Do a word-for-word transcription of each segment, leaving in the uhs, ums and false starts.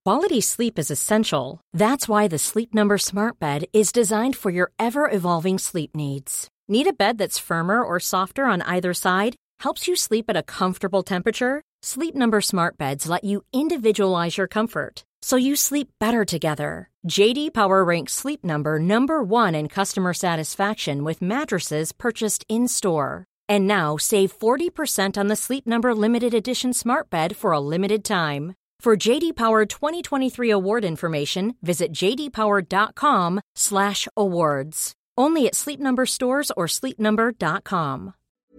Quality sleep is essential. That's why the Sleep Number Smart Bed is designed for your ever-evolving sleep needs. Need a bed that's firmer or softer on either side? Helps you sleep at a comfortable temperature? Sleep Number Smart Beds let you individualize your comfort, so you sleep better together. J D Power ranks Sleep Number number one in customer satisfaction with mattresses purchased in-store. And now save forty percent on the Sleep Number Limited Edition Smart Bed for a limited time. For J D Power twenty twenty-three award information, visit j d power dot com slash awards. Only at Sleep Number stores or sleep number dot com.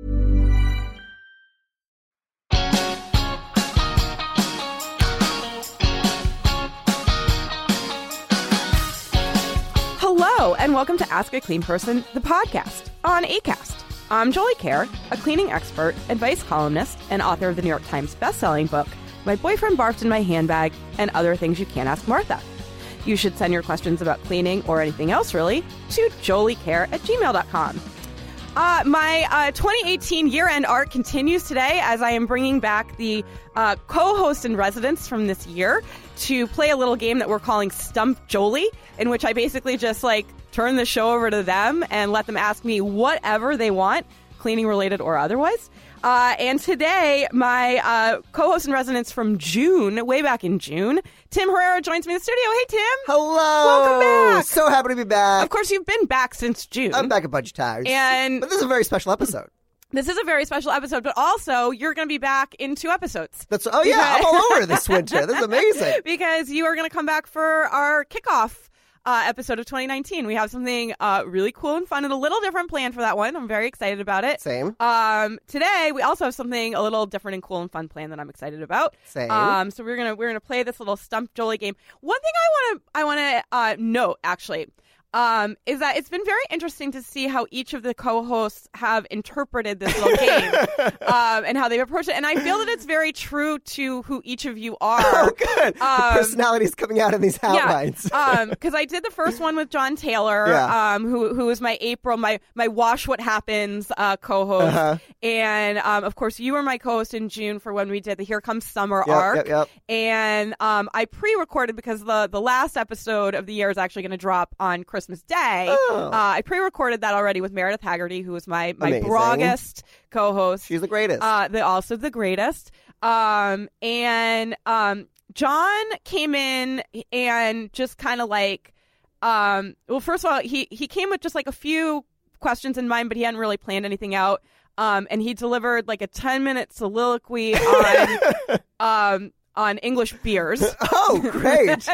Hello, and welcome to Ask a Clean Person, the podcast on Acast. I'm Jolie Kerr, a cleaning expert, advice columnist, and author of the New York Times bestselling book, My Boyfriend Barfed in My Handbag, and Other Things You Can't Ask Martha. You should send your questions about cleaning or anything else, really, to joliecare at gmail dot com. Uh, my uh, twenty eighteen year-end art continues today as I am bringing back the uh, co-host in residence from this year to play a little game that we're calling Stump Jolie, in which I basically just, like, turn the show over to them and let them ask me whatever they want, cleaning-related or otherwise. Uh, and today, my uh, co-host in residence from June, way back in June, Tim Herrera joins me in the studio. Hey, Tim. Hello. Welcome back. So happy to be back. Of course, you've been back since June. I'm back a bunch of times. And but this is a very special episode. This is a very special episode, but also you're going to be back in two episodes. That's Oh, yeah. I'm all over this winter. This is amazing. Because you are going to come back for our kickoff Uh, episode of twenty nineteen. We have something uh, really cool and fun and a little different planned for that one. I'm very excited about it. Same. Um, today we also have something a little different and cool and fun planned that I'm excited about. Same. Um, so we're gonna we're gonna play this little Stump Jolie game. One thing I want to I want to uh, note actually. Um, is that it's been very interesting to see how each of the co-hosts have interpreted this little game um, and how they've approached it. And I feel that it's very true to who each of you are. Oh, good. Um, the personalities coming out in these outlines. Yeah, because um, I did the first one with John Taylor, yeah. um, who who was my April, my my Wash What Happens uh, co-host. Uh-huh. And, um, of course, you were my co-host in June for when we did the Here Comes Summer yep, arc. Yep, yep. And um, I pre-recorded because the, the last episode of the year is actually going to drop on Christmas Day. Oh. Uh, I pre-recorded that already with Meredith Haggerty, who was my, my Amazing. broggest co-host. She's the greatest. Uh, the, also the greatest. Um, and um, John came in and just kind of like, um, well, first of all, he, he came with just like a few questions in mind, but he hadn't really planned anything out. Um, and he delivered like a ten minute soliloquy on um, on English beers. Oh, great.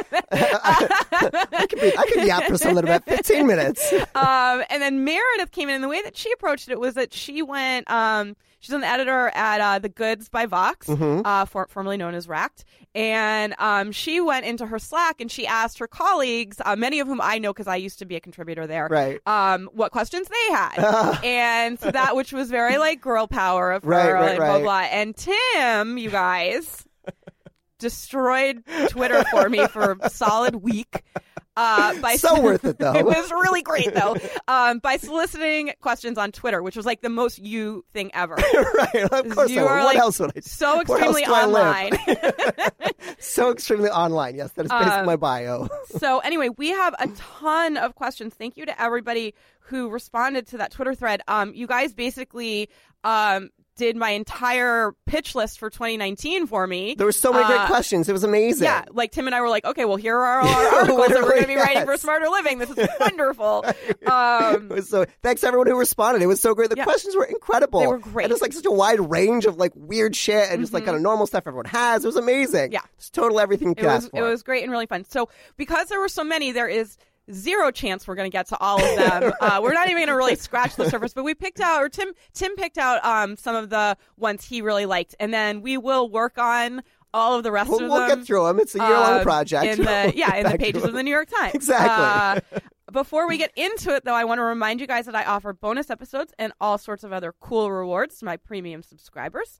I could be I could be out for something about fifteen minutes. Um, and then Meredith came in, and the way that she approached it was that she went, um, she's an editor at uh, The Goods by Vox, mm-hmm. uh, for, formerly known as Racked. And um, she went into her Slack and she asked her colleagues, uh, many of whom I know because I used to be a contributor there, right. um, what questions they had. And so that, which was very like girl power of right, her, right, and right. blah, blah. And Tim, you guys, destroyed Twitter for me for a solid week. Uh, by so worth it, though. It was really great, though. Um, by soliciting questions on Twitter, which was like the most you thing ever. Right, of course. You I are what like else would I do? So Where extremely else do I online. live? So extremely online. Yes, that is basically Um, my bio. So anyway, we have a ton of questions. Thank you to everybody who responded to that Twitter thread. Um, you guys basically um. did my entire pitch list for twenty nineteen for me. There were so many great uh, questions. It was amazing. Yeah, like Tim and I were like, okay, well, here are all our articles that we're going to be yes. writing for Smarter Living. This is wonderful. Um, it was so thanks to everyone who responded. It was so great. The yeah. questions were incredible. They were great. And it was like such a wide range of like weird shit and just like Mm-hmm. kind of normal stuff everyone has. It was amazing. Yeah. It's total everything you it could was ask for. it was great and really fun. So because there were so many, there is zero chance we're going to get to all of them. uh, we're not even going to really scratch the surface, but we picked out, or Tim Tim picked out um, some of the ones he really liked, and then we will work on all of the rest We'll, of we'll them. get through them. It's a year-long uh, project. In the, yeah, in the Back to pages them. of the New York Times. Exactly. Uh, before we get into it, though, I want to remind you guys that I offer bonus episodes and all sorts of other cool rewards to my premium subscribers.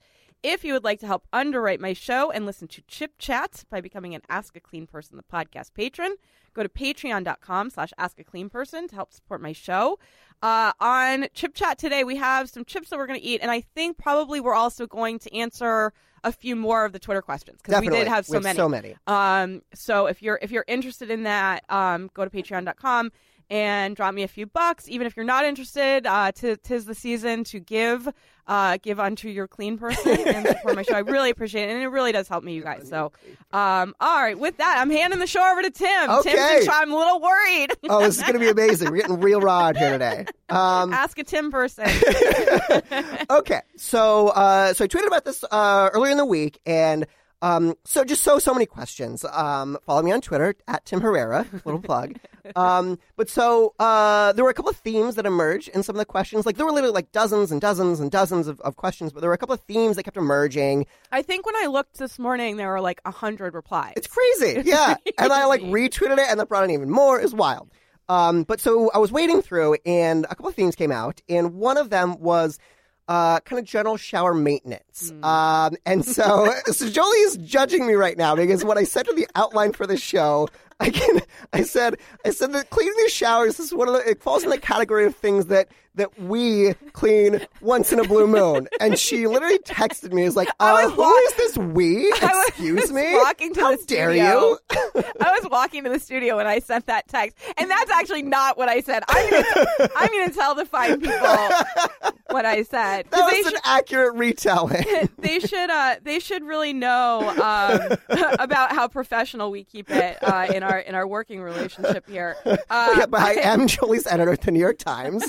If you would like to help underwrite my show and listen to Chip Chat by becoming an Ask a Clean Person, the podcast patron, go to patreon.com slash Ask a Clean Person to help support my show. Uh, on Chip Chat today, we have some chips that we're going to eat, and I think probably we're also going to answer a few more of the Twitter questions because we did have so we have many. So many. Um, so if you're if you're interested in that, um, go to patreon dot com and drop me a few bucks. Even if you're not interested, uh, t- tis the season to give, uh, give unto your clean person and support my show. I really appreciate it, and it really does help me, you guys. So, um, all right, with that, I'm handing the show over to Tim. Okay. Tim's in charge. I'm a little worried. Oh, this is going to be amazing. We're getting real raw out here today. Um, Ask a Tim person. okay, so uh, so I tweeted about this uh, earlier in the week, and um, so just so so many questions. Um, follow me on Twitter at Tim Herrera. Little plug. Um, but so uh, there were a couple of themes that emerged in some of the questions. Like there were literally like dozens and dozens and dozens of, of questions, but there were a couple of themes that kept emerging. I think when I looked this morning, there were like a hundred replies. It's crazy, It's yeah. crazy. And I like retweeted it, and that brought in even more. It was wild. Um, but so I was wading through, and a couple of themes came out, and one of them was uh, kind of general shower maintenance. Mm. Um, and so, so Jolie is judging me right now because when I sent her the outline for the show, I can, I said, I said that cleaning the showers is one of the, it falls in the category of things that, that we clean once in a blue moon. And she literally texted me, is like, uh, who walk- is this we? Excuse me? Walking to How the dare studio. you? I was walking to the studio when I sent that text. And that's actually not what I said. I'm going to I'm going to tell the fine people what I said. That was they an should, accurate retelling. they should uh, they should really know um, about how professional we keep it uh, in our in our working relationship here. Uh, yeah, but I am Jolie's editor at the New York Times.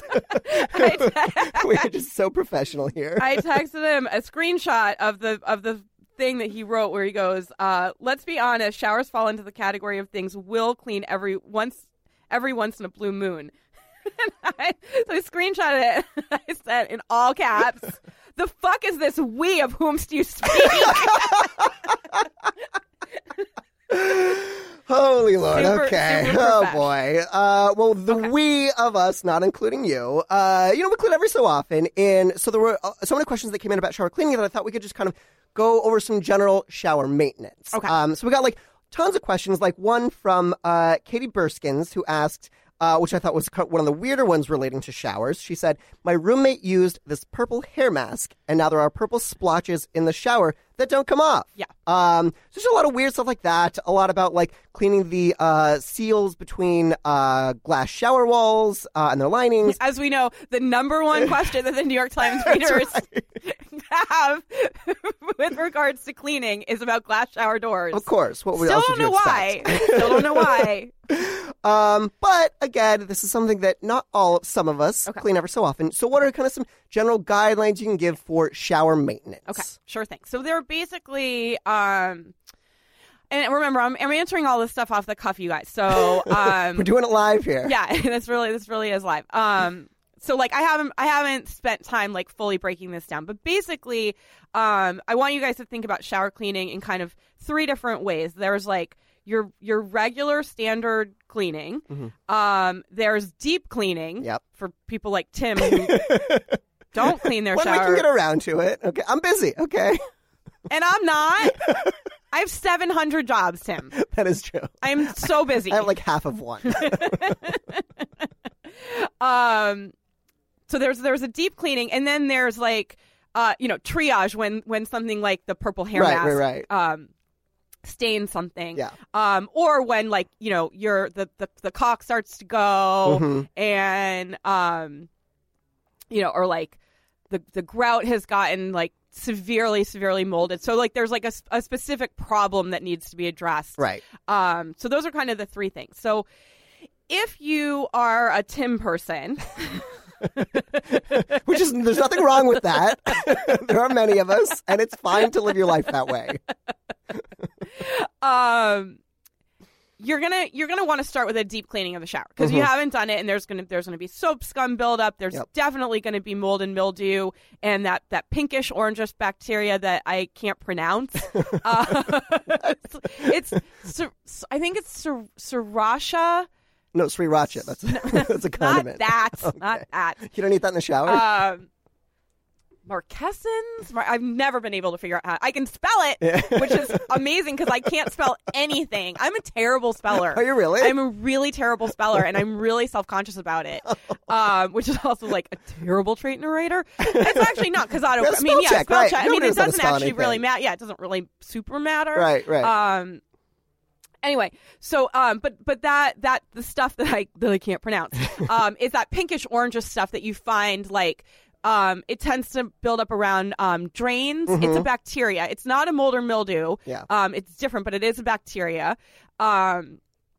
I we are just so professional here. I texted him a screenshot of the of the thing that he wrote where he goes, uh, let's be honest, showers fall into the category of things we'll clean every once every once in a blue moon. And I, so I screenshotted it. I said in all caps, the fuck is this we of whomst you speak? Holy Lord, Super- okay. super Oh, profesh. boy. Uh, well, the Okay. we of us, not including you, uh, you know, we clean every so often. And so there were uh, so many questions that came in about shower cleaning that I thought we could just kind of go over some general shower maintenance. Okay. Um, so we got like tons of questions, like one from uh, Katie Burskins, who asked, Uh, which I thought was one of the weirder ones relating to showers. She said, my roommate used this purple hair mask, and now there are purple splotches in the shower that don't come off. Yeah. Um, so there's a lot of weird stuff like that. A lot about, like, cleaning the uh, seals between uh, glass shower walls uh, and their linings. As we know, the number one question that the New York Times readers have with regards to cleaning is about glass shower doors. Of course. What Still else don't would you know why. expect? Still don't know why. Um, but again, this is something that not all, some of us Okay. clean ever so often. So what are kind of some general guidelines you can give for shower maintenance? Okay, sure thing. So they're basically, um, and remember, I'm, I'm answering all this stuff off the cuff, you guys. So um, We're doing it live here. yeah, this really, this really is live. Um, so like I haven't, I haven't spent time like fully breaking this down, but basically, um, I want you guys to think about shower cleaning in kind of three different ways. There's like your your regular standard cleaning. Mm-hmm. Um, there's deep cleaning Yep. for people like Tim who don't clean their When shower. we can get around to it. Okay, I'm busy. Okay, And I'm not. I have seven hundred jobs, Tim. that is true. I'm so busy. I have like half of one. um, so there's there's a deep cleaning, and then there's like uh, you know, triage when when something like the purple hair Right, mask right, right. um stains something. Yeah. Um, or when like you know your the the the caulk starts to go, Mhm. and um, you know, or like the the grout has gotten like severely severely molded. So like there's like a, a specific problem that needs to be addressed. Right. Um, so those are kind of the three things. So if you are a Tim person, Which is, there's nothing wrong with that. There are many of us, and it's fine to live your life that way. um, you're gonna you're gonna want to start with a deep cleaning of the shower because you Mhm. haven't done it, and there's gonna there's gonna be soap scum buildup. There's Yep. definitely gonna be mold and mildew, and that that pinkish orangish bacteria that I can't pronounce. uh, it's, it's I think it's Sir, Sriracha. No, sriracha. That's a, that's a condiment. Not that. Okay. Not that. You don't eat that in the shower? Um, Marquessans? I've never been able to figure out how. I can spell it, which is amazing because I can't spell anything. I'm a terrible speller. Are you really? I'm a really terrible speller, and I'm really self-conscious about it, um, which is also like a terrible trait in a writer. It's actually not because I don't. I mean, yeah, check, spell right. check. I mean, it doesn't actually anything. really matter. Yeah, it doesn't really super matter. Right, right. Um. Anyway, so um, but but that that the stuff that I that I can't pronounce um is that pinkish orangish stuff that you find like um it tends to build up around um drains. Mm-hmm. It's a bacteria. It's not a mold or mildew. Yeah. Um, it's different, but it is a bacteria. Um,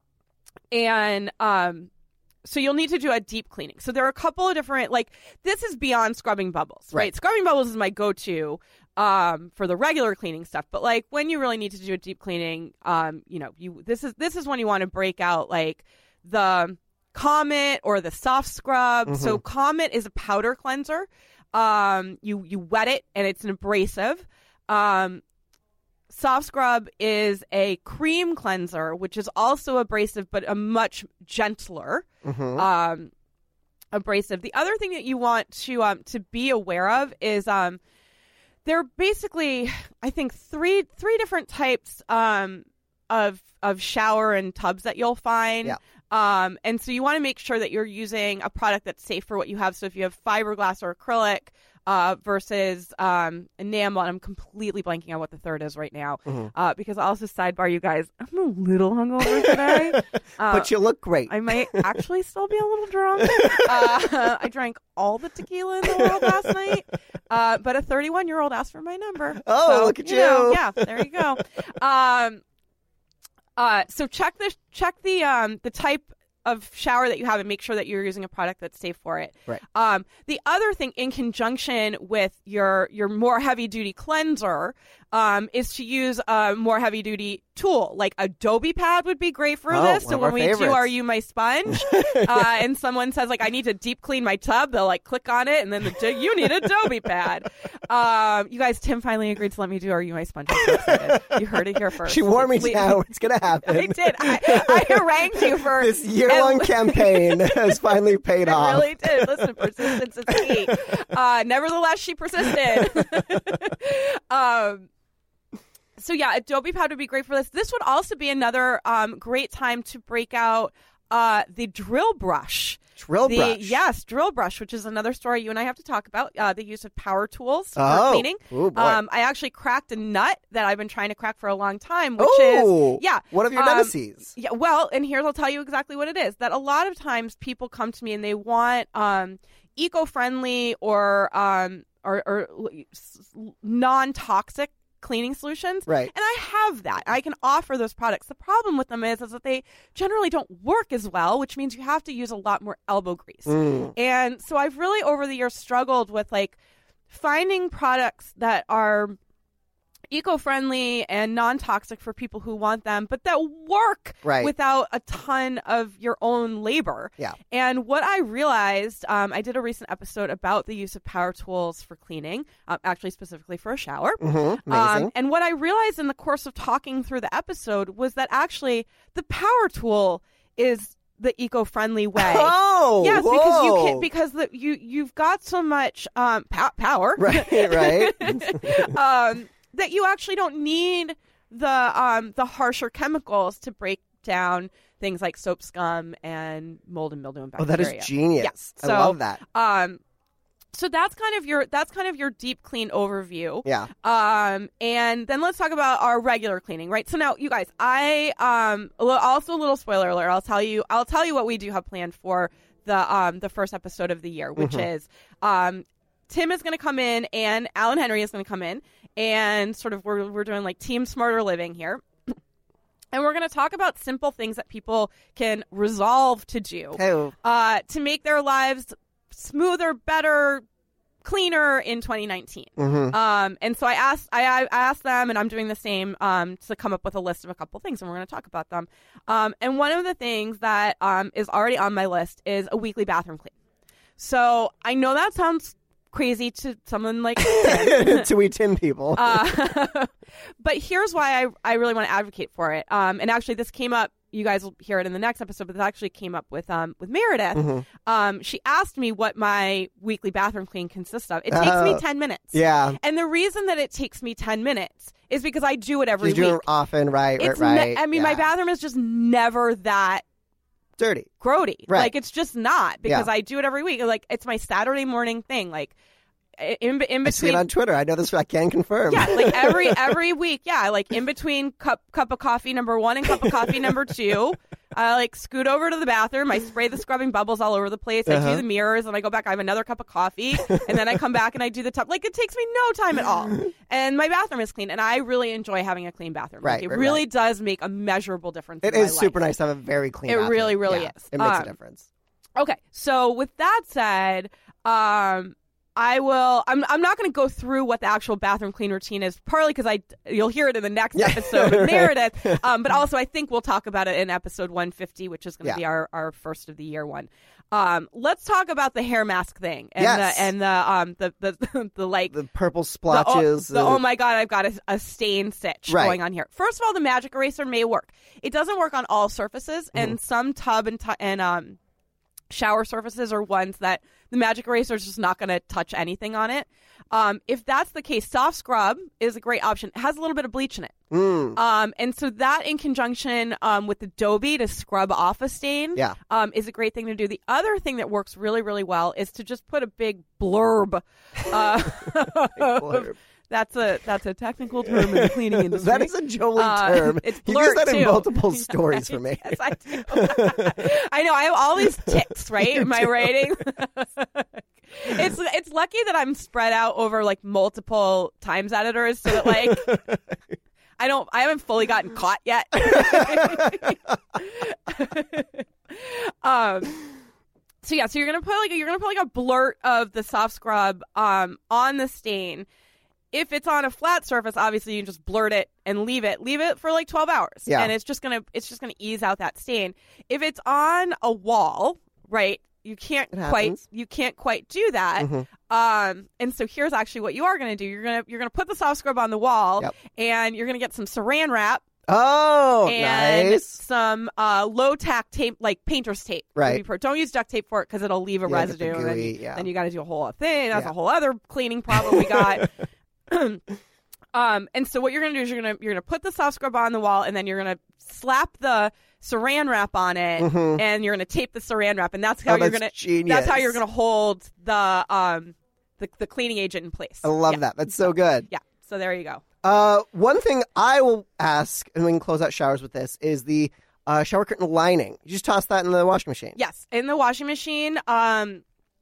and um. So you'll need to do a deep cleaning. So there are a couple of different, like, this is beyond scrubbing bubbles, right? right? Scrubbing bubbles is my go-to um, for the regular cleaning stuff. But, like, when you really need to do a deep cleaning, um, you know, you this is this is when you want to break out, like, the Comet or the soft scrub. Mm-hmm. So Comet is a powder cleanser. Um, you, you wet it, and it's an abrasive. Um Soft Scrub is a cream cleanser, which is also abrasive, but a much gentler mm-hmm. um, abrasive. The other thing that you want to um, to be aware of is um, there are basically, I think, three three different types um, of of shower and tubs that you'll find. Yeah. Um, and so you want to make sure that you're using a product that's safe for what you have. So if you have fiberglass or acrylic, Uh, versus um, enamel, and I'm completely blanking on what the third is right now. Mm-hmm. Uh, because I'll also sidebar you guys, I'm a little hungover today. Uh, but you look great. I might actually still be a little drunk. Uh, I drank all the tequila in the world last night, uh, but a thirty-one-year-old asked for my number. Oh, so, look at you! you know, yeah, there you go. Um, uh, so check the check the um, the type of shower that you have and make sure that you're using a product that's safe for it. Right. Um, the other thing in conjunction with your your more heavy duty cleanser um, is to use a more heavy duty tool. Like Adobe Pad would be great for oh, this. one So of when our we favorites. do Are You My Sponge uh, and someone says like I need to deep clean my tub, they'll like click on it and then the, you need Adobe Pad. Um, you guys, Tim finally agreed to let me do Are You My Sponge. I'm so excited. You heard it here first. She wore me Please. down. It's gonna happen. I did. I, I harangued you for this year-long and, campaign has finally paid it off. It really did. Listen, persistence is key. Uh, nevertheless, she persisted. um, so yeah, Adobe Pad would be great for this. This would also be another um, great time to break out uh, the drill brush. Drill the, brush. Yes, drill brush, which is another story you and I have to talk about. Uh, the use of power tools for oh. cleaning. Ooh, boy. Um, I actually cracked a nut that I've been trying to crack for a long time, which oh, is yeah, one of your um, nemesis. Yeah, well, and here's I'll tell you exactly what it is. That a lot of times people come to me and they want um, eco-friendly or um, or, or non-toxic cleaning solutions. Right. And I have that. I can offer those products. The problem with them is, is that they generally don't work as well, which means you have to use a lot more elbow grease. Mm. And so I've really over the years struggled with like finding products that are eco-friendly and non-toxic for people who want them, but that work right. without a ton of your own labor. Yeah. And what I realized, um, I did a recent episode about the use of power tools for cleaning, um, actually specifically for a shower. Mm-hmm. Amazing. Um, and what I realized in the course of talking through the episode was that actually the power tool is the eco-friendly way. Oh, yes, whoa. because you can because the, you you've got so much um, pow- power, right, right. um, that you actually don't need the um, the harsher chemicals to break down things like soap scum and mold and mildew and bacteria. Oh, that is genius. Yes. I So, love that. Um, so that's kind of your that's kind of your deep clean overview. Yeah. Um, and then let's talk about our regular cleaning, right? So now, you guys, I um a little, also a little spoiler alert. I'll tell you I'll tell you what we do have planned for the um the first episode of the year, which Mm-hmm. is um Tim is going to come in and Alan Henry is going to come in and sort of we're we're doing like Team Smarter Living here. And we're going to talk about simple things that people can resolve to do Hey. uh, to make their lives smoother, better, cleaner in twenty nineteen. Mm-hmm. Um, and so I asked, I, I asked them, and I'm doing the same um, to come up with a list of a couple things, and we're going to talk about them. Um, and one of the things that um, is already on my list is a weekly bathroom clean. So I know that sounds crazy to someone like Tim. To we Tim people. uh, but here's why I, I really want to advocate for it. Um, and actually, this came up you guys will hear it in the next episode, but this actually came up with um with Meredith. Mm-hmm. Um, she asked me what my weekly bathroom clean consists of. It takes uh, me ten minutes. Yeah. And the reason that it takes me ten minutes is because I do it every you week. do it often, right, it's right, right. Ne- I mean, yeah. my bathroom is just never that dirty. grody. Right. Like, it's just not because yeah. I do it every week. Like, it's my Saturday morning thing. Like, in, in between. I see it on Twitter. I know this. I can confirm. Yeah, like every every week. Yeah, like in between cup cup of coffee number one and cup of coffee number two, I like scoot over to the bathroom. I spray the scrubbing bubbles all over the place. I uh-huh. do the mirrors, and I go back. I have another cup of coffee, and then I come back and I do the top. Like, it takes me no time at all. And my bathroom is clean, and I really enjoy having a clean bathroom. Right, like, it right, really right. does make a measurable difference. It in is my super life. nice to have a very clean. It bathroom. really, really yeah, is. It makes um, a difference. Okay, so with that said, um. I will. I'm. I'm not going to go through what the actual bathroom clean routine is. Partly because I, you'll hear it in the next yeah. episode with Meredith. Um, but also I think we'll talk about it in episode one fifty, which is going to yeah. be our, our first of the year one. Um, let's talk about the hair mask thing and yes. the and the um the the, the like the purple splotches. The, oh, uh, the, oh my god, I've got a, a stain stitch right. going on here. First of all, the magic eraser may work. It doesn't work on all surfaces, mm-hmm. and some tub and tu- and um. shower surfaces are ones that the magic eraser is just not going to touch anything on it. Um, if that's the case, soft scrub is a great option. It has a little bit of bleach in it. Mm. Um, and so that in conjunction um, with the Dobie to scrub off a stain yeah. um, is a great thing to do. The other thing that works really, really well is to just put a big blurb. Uh, big blurb. That's a that's a technical term in the cleaning industry. That is a Jolie uh, term. It's you blurt, use that too. in multiple stories for me. Yes, I do. I know. I have all these ticks, right? In my writing. it's it's lucky that I'm spread out over like multiple Times editors, so that like I don't I haven't fully gotten caught yet. um. So yeah, so you're gonna put like a, you're gonna put like a blurt of the soft scrub um on the stain. If it's on a flat surface, obviously you can just blurt it and leave it. Leave it for like twelve hours, yeah. and it's just gonna it's just gonna ease out that stain. If it's on a wall, right, you can't it quite happens. you can't quite do that. Mm-hmm. Um, and so here's actually what you are gonna do. You're gonna you're gonna put the soft scrub on the wall, yep. and you're gonna get some Saran wrap. Oh, and nice. some uh, low tack tape, like painter's tape. Right. Per- Don't use duct tape for it because it'll leave a yeah, residue. the and then, gooey, yeah. then you got to do a whole other thing. That's yeah. a whole other cleaning problem we got. um, and so what you're gonna do is you're gonna you're gonna put the soft scrub on the wall, and then you're gonna slap the Saran wrap on it, mm-hmm. and you're gonna tape the Saran wrap, and that's how oh, you're that's gonna genius. that's how you're gonna hold the um the, the cleaning agent in place. I love yeah. that. That's so good. Yeah. So there you go. Uh, one thing I will ask, and we can close out showers with this, is the uh, shower curtain lining. You just toss that in the washing machine. Yes, in the washing machine, um,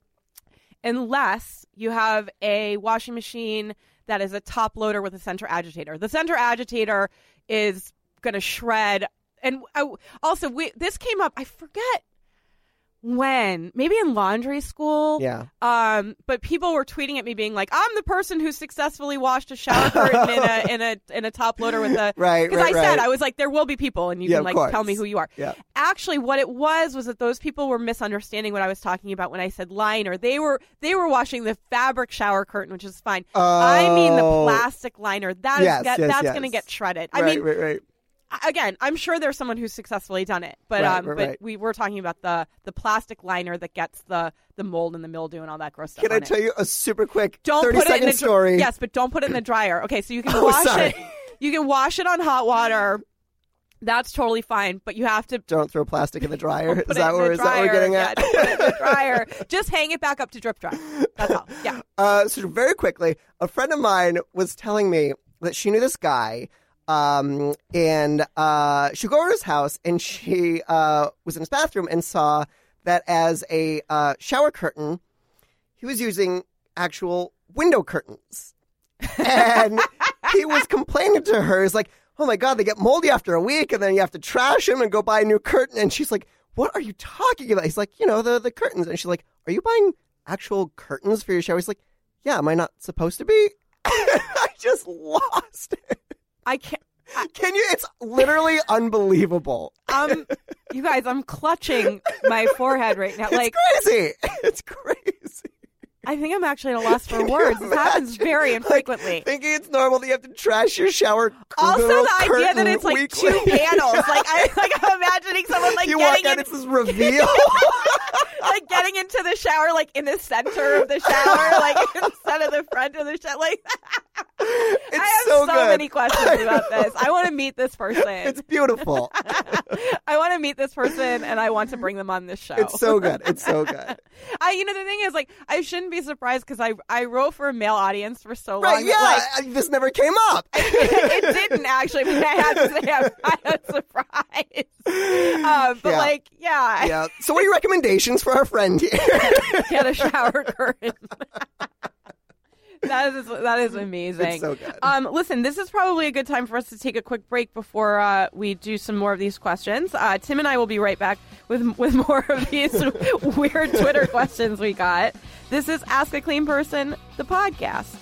unless you have a washing machine that is a top loader with a center agitator. The center agitator is going to shred. And uh, also, we, this came up, I forget when, maybe in laundry school. Yeah. Um, but people were tweeting at me being like, I'm the person who successfully washed a shower curtain in a in a in a top loader with a right. Because right, I said right. I was like, there will be people, and you yeah, can like course. tell me who you are. Yeah. Actually, what it was was that those people were misunderstanding what I was talking about when I said liner. They were they were washing the fabric shower curtain, which is fine. Oh. I mean the plastic liner. That is yes, that, yes, that's yes. going to get shredded. Right, I mean, right, right. again, I'm sure there's someone who's successfully done it, but Right, um, right, but right. we were talking about the the plastic liner that gets the the mold and the mildew and all that gross stuff. Can I on tell it. you a super quick Don't thirty put it second in the dr- story? Yes, but don't put it in the dryer. Okay, so you can Oh, wash sorry. it. You can wash it on hot water. That's totally fine, but you have to Don't throw plastic in the dryer. put Is it that in where the is that what we're dryer. getting Yeah, at? don't put it in the dryer. Just hang it back up to drip dry. That's all. Yeah. Uh, so very quickly, a friend of mine was telling me that she knew this guy, um, and uh, she go over to his house, and she uh, was in his bathroom and saw that as a uh, shower curtain, he was using actual window curtains, and he was complaining to her. He's like, "Oh my God, they get moldy after a week, and then you have to trash them and go buy a new curtain." And she's like, "What are you talking about?" He's like, "You know, the the curtains." And she's like, "Are you buying actual curtains for your shower?" He's like, "Yeah, am I not supposed to be?" I just lost it. I can't. I, Can you? It's literally unbelievable. um, you guys, I'm clutching my forehead right now. It's Like, crazy. It's crazy. I think I'm actually at a loss for words. This happens very infrequently. Like, thinking it's normal that you have to trash your shower. Also, the idea that curtain it's like weekly. two panels. Like I like I imagine like you walk getting out, in, it's this reveal. like getting into the shower, like in the center of the shower, like instead of the front of the shower. Like, it's I have so, so good. many questions about this. I want to meet this person. It's beautiful. I want to meet this person, and I want to bring them on this show. It's so good. It's so good. I, you know, the thing is, like, I shouldn't be surprised because I I wrote for a male audience for so Right? long. Yeah. Like, I, this never came up. it didn't actually, but I had to say I'm kind of surprised. Uh, but Yeah. like, yeah, Yeah. So, what are your recommendations for our friend here? get a shower curtain. That is that is amazing. It's so good. Um, listen, this is probably a good time for us to take a quick break before uh, we do some more of these questions. Uh, Tim and I will be right back with with more of these weird Twitter questions we got. This is Ask a Clean Person, the podcast.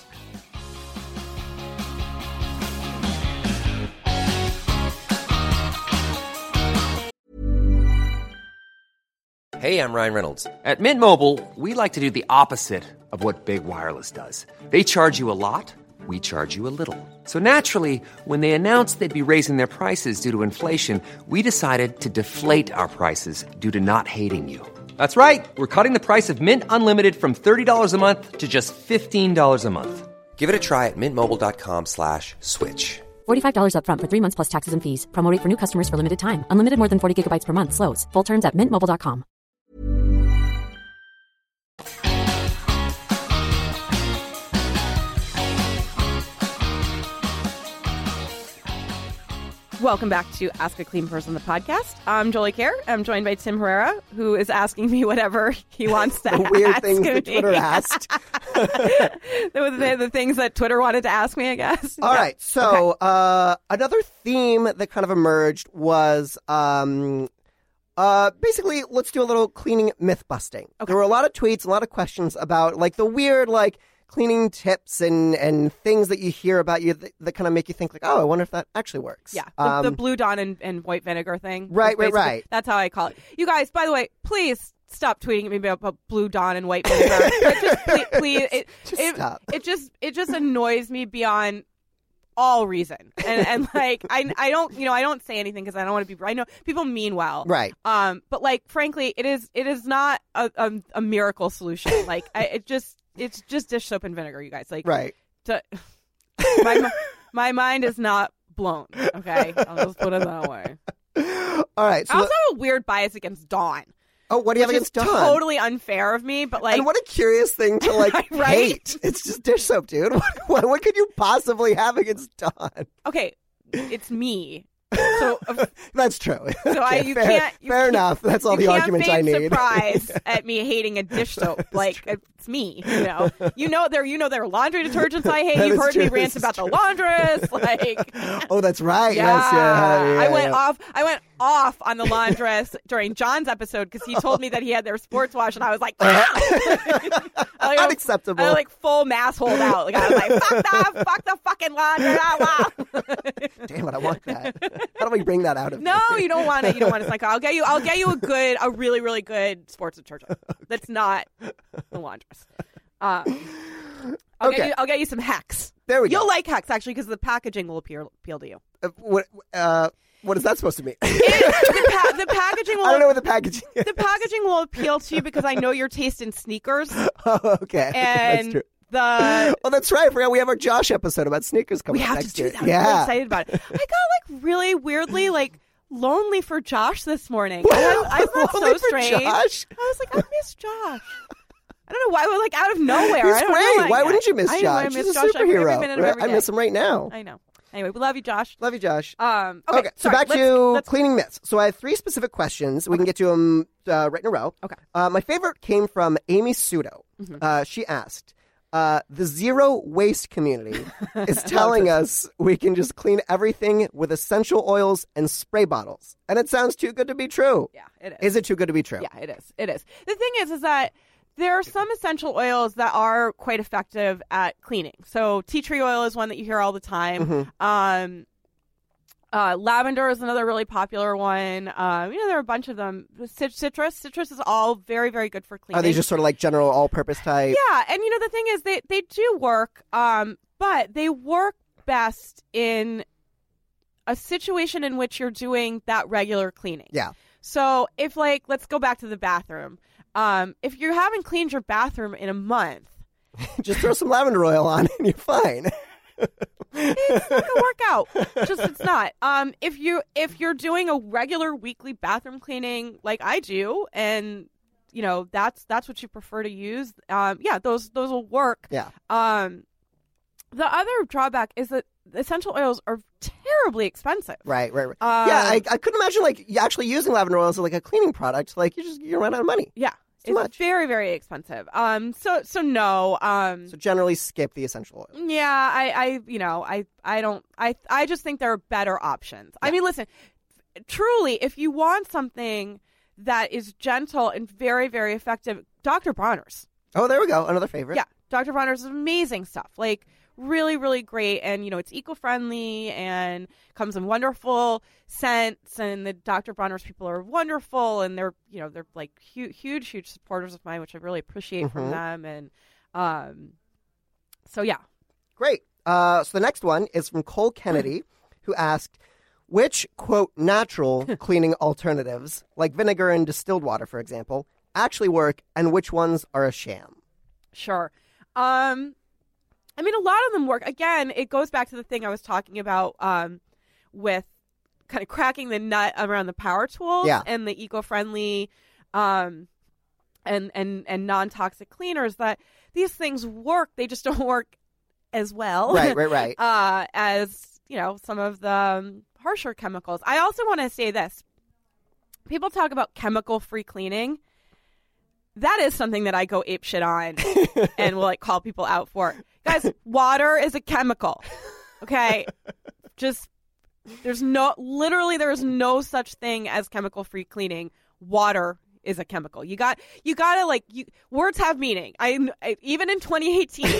Hey, I'm Ryan Reynolds. At Mint Mobile, we like to do the opposite of what Big Wireless does. They charge you a lot, we charge you a little. So naturally, when they announced they'd be raising their prices due to inflation, we decided to deflate our prices due to not hating you. That's right. We're cutting the price of Mint Unlimited from thirty dollars a month to just fifteen dollars a month. Give it a try at mintmobile.com slash switch. forty-five dollars up front for three months plus taxes and fees. Promo rate for new customers for limited time. Unlimited more than forty gigabytes per month slows. Full terms at mint mobile dot com. Welcome back to Ask a Clean Person, the podcast. I'm Jolie Kerr. I'm joined by Tim Herrera, who is asking me whatever he wants to The ask weird things me. that Twitter asked. the, the, the things that Twitter wanted to ask me, I guess. All Yeah. right. So, uh, another theme that kind of emerged was um, uh, basically, let's do a little cleaning myth busting. Okay. There were a lot of tweets, a lot of questions about like the weird, like, cleaning tips and, and things that you hear about you that, that kind of make you think like, oh, I wonder if that actually works. Yeah, the, Um, the Blue Dawn and, and white vinegar thing. Right, is right, basically- right. That's how I call it. You guys, by the way, please stop tweeting at me about, about Blue Dawn and white vinegar. But just please, please it, Just it, stop. it just it just annoys me beyond all reason. And and like I I don't you know I don't say anything because I don't want to be. I know people mean well. Right. Um. But like frankly, it is it is not a a, a miracle solution. Like I, it just. It's just dish soap and vinegar, you guys. Like, Right. To, my mi- my mind is not blown. Okay, I'll just put it that way. All right. So I also the- have a weird bias against Dawn, oh, what do you have which is against Dawn? totally unfair of me. But like, and what a curious thing to like Right? hate. It's just dish soap, dude. What, what, what could you possibly have against Dawn? okay, it's me. So, uh, That's true. so I Okay, you fair, can't. You fair can't- enough. That's all you the can't arguments feign I need. surprise at me hating a dish soap. Like it's me. You know. You know there. You know there are laundry detergents I hate. That You've is heard true, me this rant is about true. the laundress. Like. Oh, that's right. Yeah. Yes, yeah, yeah, I went yeah. off. I went off on the laundress during John's episode because he told me that he had their sports wash, and I was like, ah! I, like Unacceptable. I like full mass hold out. Like I was like, fuck that, fuck the fucking laundry. Ah, wow. Damn it, I want that. How do we bring that out of No, me? you don't want it. You don't want it. It's like I'll get you. I'll get you a good, a really, really good sports detergent. That's not the laundress. Um, I'll Okay. get you. I'll get you some Hex. There we go. You'll like Hex actually because the packaging will appeal appeal to you. Uh, what, uh, what is that supposed to mean? It, the, pa- the packaging will. I don't know what the packaging is. The packaging will appeal to you because I know your taste in sneakers. Oh, okay. that's And true. the Oh, that's right. I forgot we have our Josh episode about sneakers coming we up have next to do year. that. I'm Yeah. really excited about it. I got like really weirdly like lonely for Josh this morning. I, had, I felt Lonely so for strange. Josh? I was like, I miss Josh. I don't know why. Like out of nowhere. He's I don't great. know Why wouldn't you miss I, Josh? I miss He's a Josh every, superhero. every minute of right? every I day. miss him right now. I know. Anyway, we love you, Josh. Love you, Josh. Um. Okay. Okay, so sorry, back let's- to let's- cleaning myths. So I have three specific questions. We can get to them uh, right in a row. Okay. Uh, my favorite came from Amy Sudo. Mm-hmm. Uh, she asked, uh, the zero waste community is telling us we can just clean everything with essential oils and spray bottles. And it sounds too good to be true. Yeah, it is. Is it too good to be true? Yeah, it is. It is. The thing is, is that there are some essential oils that are quite effective at cleaning. So tea tree oil is one that you hear all the time. Mm-hmm. Um, uh, lavender is another really popular one. Um, you know, there are a bunch of them. Cit- Citrus. Citrus is all very, very good for cleaning. Are they just sort of like general all-purpose type? Yeah, and you know the thing is they they do work, um, but they work best in a situation in which you're doing that regular cleaning. Yeah. So if, like, let's go back to the bathroom. Um, if you haven't cleaned your bathroom in a month, just throw some lavender oil on and you're fine. It's not gonna work out. Just it's not. Um, if you if you're doing a regular weekly bathroom cleaning like I do, and you know that's that's what you prefer to use, um, yeah, those those will work. Yeah. Um, the other drawback is that essential oils are terribly expensive. Right, right, right. Uh, yeah, I, I couldn't imagine like actually using lavender oil as like a cleaning product. Like you just you run out of money. Yeah. It's too much. Very, very expensive. Um, so, so no. Um, so generally skip the essential oil. Yeah, I, I, you know, I, I don't, I, I just think there are better options. Yeah. I mean, listen, truly, if you want something that is gentle and very, very effective, Doctor Bronner's. Oh, there we go. Another favorite. Yeah, Doctor Bronner's is amazing stuff. Like, really, really great. And, you know, it's eco-friendly and comes in wonderful scents. And the Doctor Bronner's people are wonderful. And they're, you know, they're like huge, huge, huge supporters of mine, which I really appreciate mm-hmm. from them. And um, so, yeah. Great. Uh, so the next one is from Cole Kennedy, who asked, which, quote, natural cleaning alternatives, like vinegar and distilled water, for example, actually work, and which ones are a sham? Sure. Um... I mean, a lot of them work. Again, it goes back to the thing I was talking about um, with kind of cracking the nut around the power tools yeah. and the eco-friendly um, and, and, and non-toxic cleaners, that these things work. They just don't work as well right, right, right. uh, as, you know, some of the um, harsher chemicals. I also want to say this. People talk about chemical-free cleaning. That is something that I go apeshit on and will like call people out for. Guys, water is a chemical. Okay? Just, there's no, literally there is no such thing as chemical-free cleaning. Water is a chemical. You got, you gotta like, you, words have meaning. I, I even in twenty eighteen,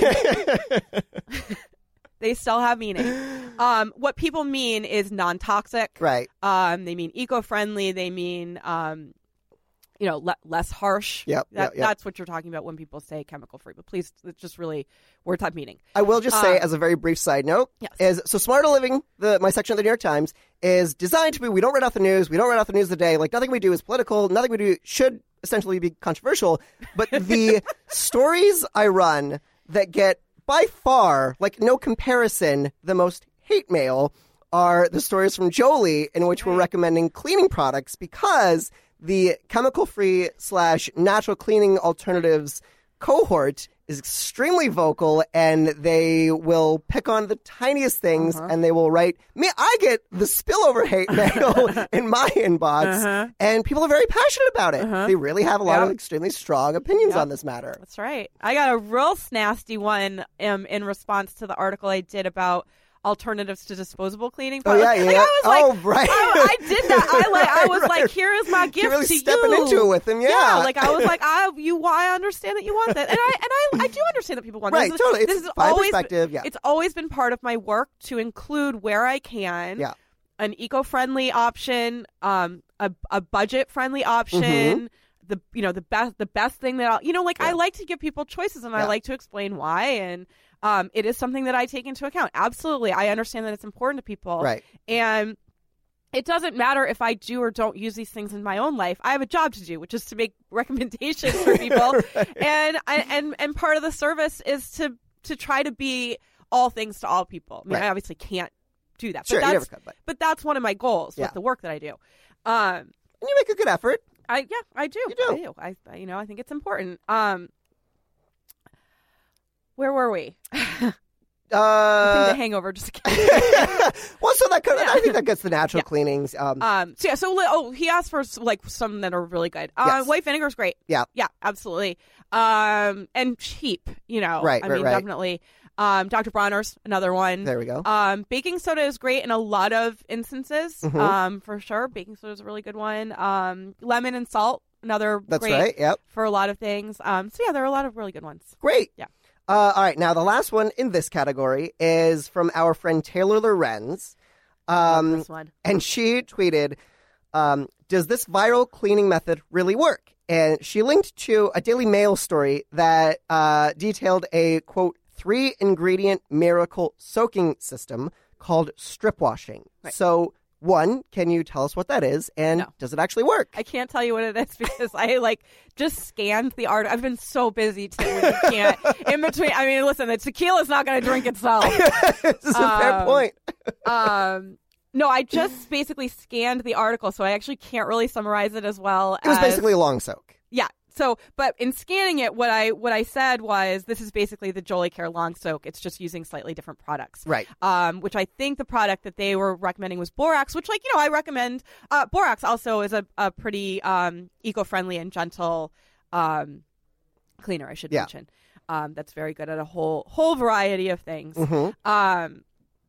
they still have meaning. Um, what people mean is non-toxic. Right. Um, they mean eco-friendly. They mean, um, you know, le- less harsh. Yep, that, yep, yep. That's what you're talking about when people say chemical-free. But please, it's just really words have meaning. I will just say, um, as a very brief side note, yes. is so Smarter Living, the my section of the New York Times, is designed to be, we don't write out the news, we don't write out the news of the day. Like, nothing we do is political, nothing we do should essentially be controversial. But the stories I run that get, by far, like no comparison, the most hate mail are the stories from Jolie, in which we're recommending cleaning products because the chemical-free slash natural cleaning alternatives cohort is extremely vocal, and they will pick on the tiniest things, uh-huh. and they will write, me, I get the spillover hate mail in my inbox, uh-huh. and people are very passionate about it. Uh-huh. They really have a lot yep. of extremely strong opinions yep. on this matter. That's right. I got a real snasty one um, in response to the article I did about alternatives to disposable cleaning products. Oh, yeah, yeah. Like, I was oh, like, right. I, I did that. I like. I was right. like, here is my gift You're really to stepping you. into it with him, yeah. Yeah, like I was like, I you. I understand that you want that, and I and I, I do understand that people want right, this. totally. This it's is my always perspective, yeah. It's always been part of my work to include where I can. Yeah. An eco-friendly option, um, a a budget-friendly option. Mm-hmm. The you know the best the best thing that I'll, you know like yeah. I like to give people choices, and yeah. I like to explain why, and um, it is something that I take into account. Absolutely, I understand that it's important to people, right? And it doesn't matter if I do or don't use these things in my own life. I have a job to do, which is to make recommendations for people, right. and I, and and part of the service is to to try to be all things to all people. I mean, right. I obviously can't do that, sure, but that's you never could, but. but that's one of my goals yeah. with the work that I do. Um, and you make a good effort. I yeah, I do. You do. I do. I you know, I think it's important. Um, where were we? Uh, I think the hangover just came. Well, so that could, Yeah. I think that gets the natural Yeah. cleanings. Um, Um, so yeah, so oh, he asked for like some that are really good. Uh, Yes. White vinegar is great. Yeah. yeah, absolutely. Um, and cheap, you know. Right, I right, mean, right. definitely. Um, Doctor Bronner's another one. there we go. Um, baking soda is great in a lot of instances. Mhm. Um, for sure, baking soda is a really good one. Um, lemon and salt, another That's great right. Yep. for a lot of things. Um, so yeah, there are a lot of really good ones. Great. Yeah. Uh, all right. Now, the last one in this category is from our friend Taylor Lorenz. Love Um, this one. and she tweeted, um, does this viral cleaning method really work? And she linked to a Daily Mail story that uh, detailed a, quote, three-ingredient miracle soaking system called strip washing. Right. So one, can you tell us what that is? And No. does it actually work? I can't tell you what it is because I like just scanned the art. I've been so busy too. You can't in between. I mean, listen, the tequila's not going to drink itself. This is a Um, fair point. um, no, I just basically scanned the article, so I actually can't really summarize it as well. It was as, basically a long soak. yeah. So, but in scanning it, what I what I said was this is basically the Jolie Care Long Soak. It's just using slightly different products, Right. Um, which I think the product that they were recommending was borax, which, like, you know, I recommend. Uh, borax also is a, a pretty um, eco-friendly and gentle um, cleaner, I should Yeah. mention. Um, that's very good at a whole whole variety of things. Mm-hmm. Um,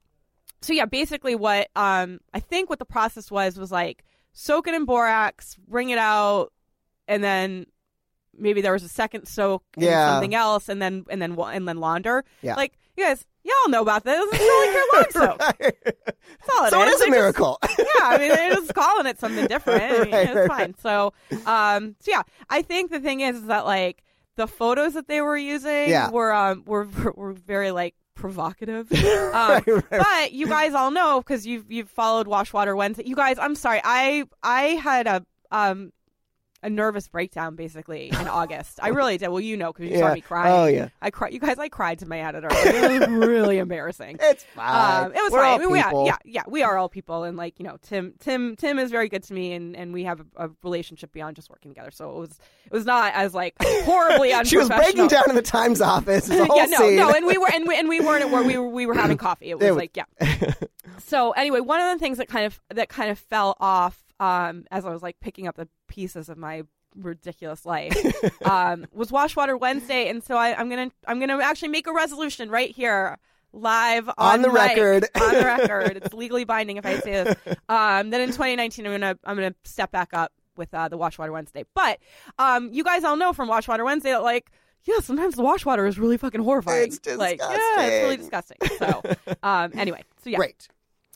so yeah, basically what um, I think what the process was was like soak it in borax, wring it out, and then maybe there was a second soak in Yeah. something else, and then and then wa- and then launder. Yeah. Like, you guys, y'all know about this. This is Jolie Care Long Soak. Right. That's all it So it is. is a They just- miracle. yeah, I mean, they're just calling it something different. I mean, Right, it's right, fine. So, um, so yeah, I think the thing is, is that like the photos that they were using Yeah. were um were were very like provocative. Um, Right, right. But you guys all know because you've you've followed Washwater Wednesday. You guys, I'm sorry, I I had a um. a nervous breakdown basically in August. I really did. Well, you know, because you Yeah. saw me crying. Oh, yeah. I cried. You guys, I cried to my editor. It was really embarrassing. It's fine. Um, it was We're fine. all I mean, we- people. yeah, yeah, we are all people, and like you know, Tim, Tim, Tim is very good to me, and, and we have a, a relationship beyond just working together. So it was, it was not as like horribly unprofessional. She was breaking down in the Times office. It's a whole yeah, no, scene. no, and we were, and we, and we weren't at work. We were, we were having coffee. It was It was- like, yeah. So anyway, one of the things that kind of that kind of fell off um, as I was like picking up the pieces of my ridiculous life um, was Washwater Wednesday, and so I, I'm gonna I'm gonna actually make a resolution right here. Live on, On the mic, record. on the record. It's legally binding if I say this. Um, then in twenty nineteen, I'm gonna I'm gonna step back up with uh, the Washwater Wednesday. But um, you guys all know from Washwater Wednesday that like yeah, sometimes the wash water is really fucking horrifying. It's like yeah, it's really disgusting. So um, anyway, so yeah, Great.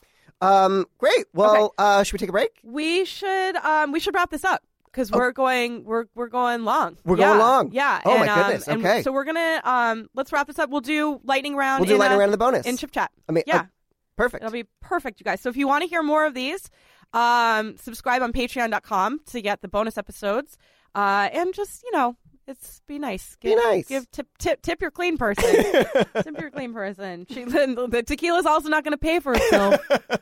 Um, great. Well, Okay. uh, should we take a break? we should um, we should wrap this up. Because we're going, we're we're going long. We're yeah, going long. Yeah. Oh, and, my goodness. Um, and Okay. so we're gonna um, let's wrap this up. We'll do lightning round. We'll do in, lightning uh, round of the bonus. in Chip Chat. I mean, yeah, uh, perfect. it'll be perfect, you guys. So if you want to hear more of these, um, subscribe on patreon dot com to get the bonus episodes. Uh, and just you know, it's be nice. Be Give, nice. Give tip tip tip your clean person. Tip your clean person. She, the, the tequila's also not going to pay for itself.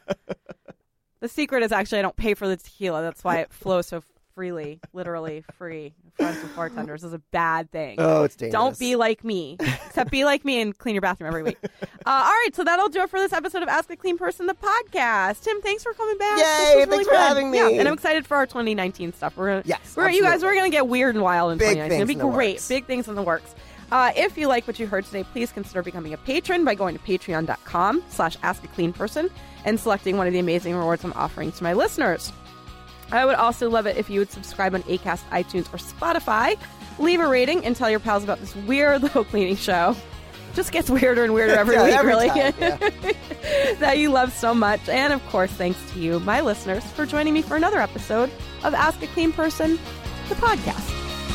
The secret is actually I don't pay for the tequila. That's why it flows so freely, literally free. Friends with bartenders is a bad thing. Oh, it's dangerous. Don't be like me. Except be like me and clean your bathroom every week. Uh, all right, so that'll do it for this episode of Ask a Clean Person, the podcast. Tim, thanks for coming back. Yay, This was really thanks for fun. having me. Yeah, and I'm excited for our twenty nineteen stuff. We're gonna, Yes, we're, you guys, absolutely. we're gonna get weird and wild in Big twenty nineteen. It'll be things in the great. works. Big things in the works. Uh, if you like what you heard today, please consider becoming a patron by going to patreon dot com slash ask a clean person and selecting one of the amazing rewards I'm offering to my listeners. I would also love it if you would subscribe on Acast, iTunes, or Spotify. Leave a rating and tell your pals about this weird little cleaning show. Just gets weirder and weirder every Yeah, week, every really. time, yeah. That you love so much. And of course, thanks to you, my listeners, for joining me for another episode of Ask a Clean Person, the podcast.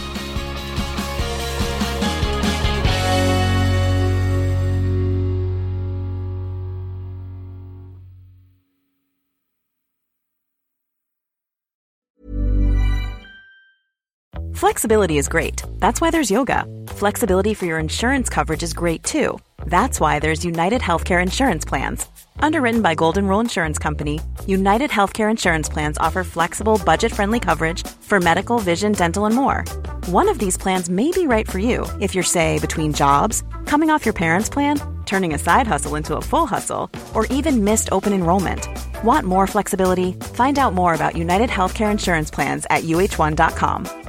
Flexibility is great. That's why there's yoga. Flexibility for your insurance coverage is great too. That's why there's United Healthcare Insurance Plans. Underwritten by Golden Rule Insurance Company, United Healthcare Insurance Plans offer flexible, budget-friendly coverage for medical, vision, dental, and more. One of these plans may be right for you if you're, say, between jobs, coming off your parents' plan, turning a side hustle into a full hustle, or even missed open enrollment. Want more flexibility? Find out more about United Healthcare Insurance Plans at U H one dot com.